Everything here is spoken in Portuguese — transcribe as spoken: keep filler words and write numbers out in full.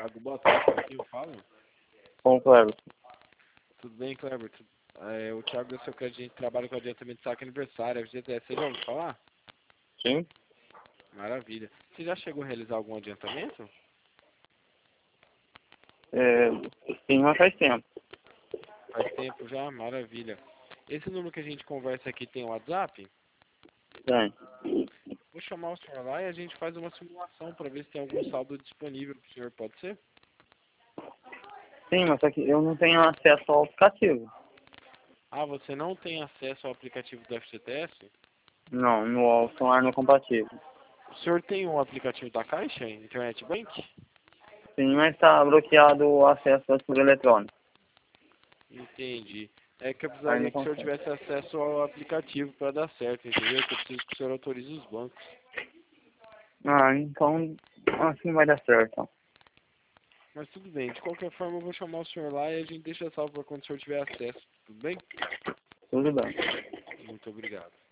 Thiago, boa tarde, com quem eu falo? Com o Cleber. Tudo bem, Kleber? Tu- É, o Thiago da seu que a gente trabalha com adiantamento de saque aniversário, F G T S, você já ouviu falar? Sim? Maravilha. Você já chegou a realizar algum adiantamento? É, sim, mas faz tempo. Faz tempo já? Maravilha. Esse número que a gente conversa aqui tem o WhatsApp? Tem. Vou chamar o senhor lá e a gente faz uma simulação para ver se tem algum saldo disponível para o senhor, pode ser? Sim, mas só que eu não tenho acesso ao aplicativo. Ah, você não tem acesso ao aplicativo do F G T S? Não, no celular não é compatível. O senhor tem um aplicativo da Caixa, Internet Bank? Sim, mas está bloqueado o acesso à por eletrônico. Entendi. É que eu Aí precisaria não que o senhor consegue. tivesse acesso ao aplicativo para dar certo, entendeu? Que eu preciso que o senhor autorize os bancos. Ah, então assim vai dar certo. Então. Mas tudo bem, de qualquer forma eu vou chamar o senhor lá e a gente deixa salvo para quando o senhor tiver acesso. Tudo bem? Tudo bem. Muito obrigado.